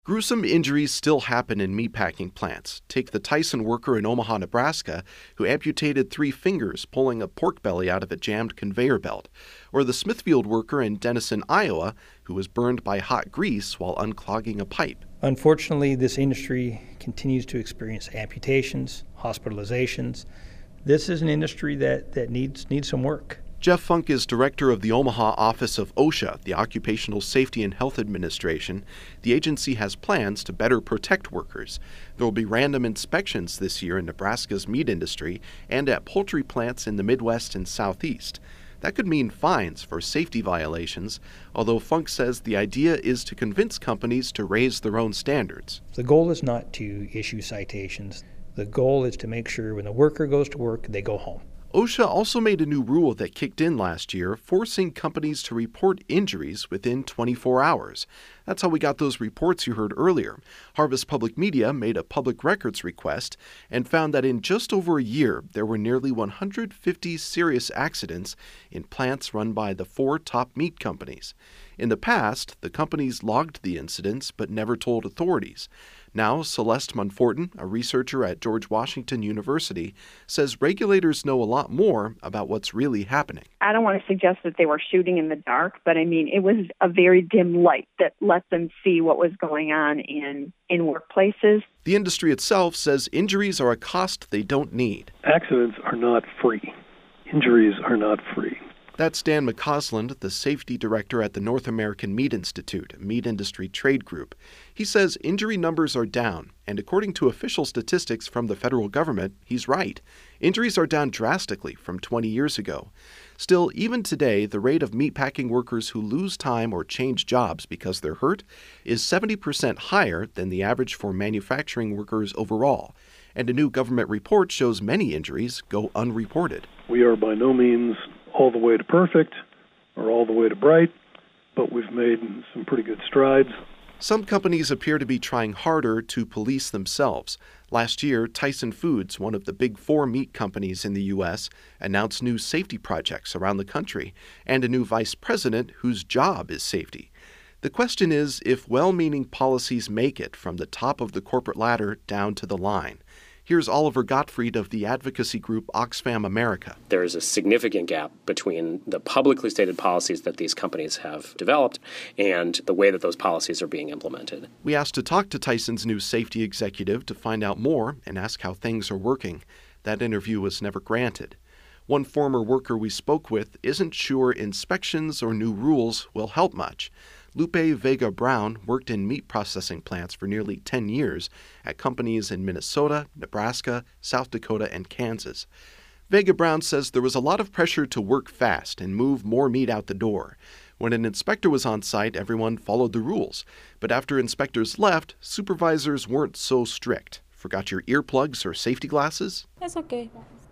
Gruesome injuries still happen in meatpacking plants. Take the Tyson worker in Omaha, Nebraska, who amputated 3 fingers pulling a pork belly out of a jammed conveyor belt, or the Smithfield worker in Denison, Iowa, who was burned by hot grease while unclogging a pipe. Unfortunately, this industry continues to experience amputations, hospitalizations. This is an industry that needs some work. Jeff Funk is director of the Omaha office of OSHA, the Occupational Safety and Health Administration. The agency has plans to better protect workers. There will be random inspections this year in Nebraska's meat industry and at poultry plants in the Midwest and Southeast. That could mean fines for safety violations, although Funk says the idea is to convince companies to raise their own standards. The goal is not to issue citations. The goal is to make sure when the worker goes to work, they go home. OSHA also made a new rule that kicked in last year, forcing companies to report injuries within 24 hours. That's how we got those reports you heard earlier. Harvest Public Media made a public records request and found that in just over a year, there were nearly 150 serious accidents in plants run by the 4 top meat companies. In the past, the companies logged the incidents but never told authorities. Now, Celeste Monforton, a researcher at George Washington University, says regulators know a lot more about what's really happening. I don't want to suggest that they were shooting in the dark, but I mean, it was a very dim light that let them see what was going on in workplaces. The industry itself says injuries are a cost they don't need. Accidents are not free. Injuries are not free. That's Dan McCausland, the safety director at the North American Meat Institute, a meat industry trade group. He says injury numbers are down, and according to official statistics from the federal government, he's right. Injuries are down drastically from 20 years ago. Still, even today, the rate of meatpacking workers who lose time or change jobs because they're hurt is 70% higher than the average for manufacturing workers overall. And a new government report shows many injuries go unreported. We are by no means all the way to perfect or all the way to bright, but we've made some pretty good strides. Some companies appear to be trying harder to police themselves. Last year, Tyson Foods, one of the big 4 meat companies in the U.S., announced new safety projects around the country and a new vice president whose job is safety. The question is if well-meaning policies make it from the top of the corporate ladder down to the line. Here's Oliver Gottfried of the advocacy group Oxfam America. There is a significant gap between the publicly stated policies that these companies have developed and the way that those policies are being implemented. We asked to talk to Tyson's new safety executive to find out more and ask how things are working. That interview was never granted. One former worker we spoke with isn't sure inspections or new rules will help much. Lupe Vega Brown worked in meat processing plants for nearly 10 years at companies in Minnesota, Nebraska, South Dakota, and Kansas. Vega Brown says there was a lot of pressure to work fast and move more meat out the door. When an inspector was on site, everyone followed the rules. But after inspectors left, supervisors weren't so strict. Forgot your earplugs or safety glasses? It's okay.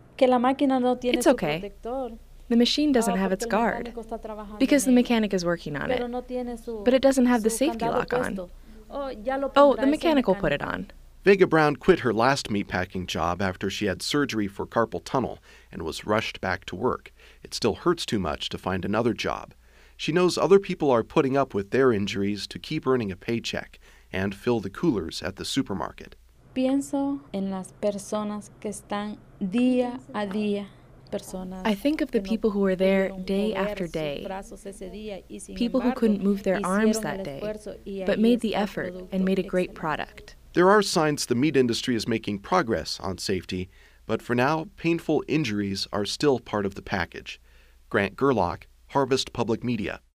The machine doesn't have its guard because the mechanic is working on it, but it doesn't have the safety lock on. Oh, the mechanic will put it on. Vega Brown quit her last meatpacking job after she had surgery for carpal tunnel and was rushed back to work. It still hurts too much to find another job. She knows other people are putting up with their injuries to keep earning a paycheck and fill the coolers at the supermarket. Pienso en las personas que están día a día. I think of the people who were there day after day, people who couldn't move their arms that day, but made the effort and made a great product. There are signs the meat industry is making progress on safety, but for now, painful injuries are still part of the package. Grant Gerlach, Harvest Public Media.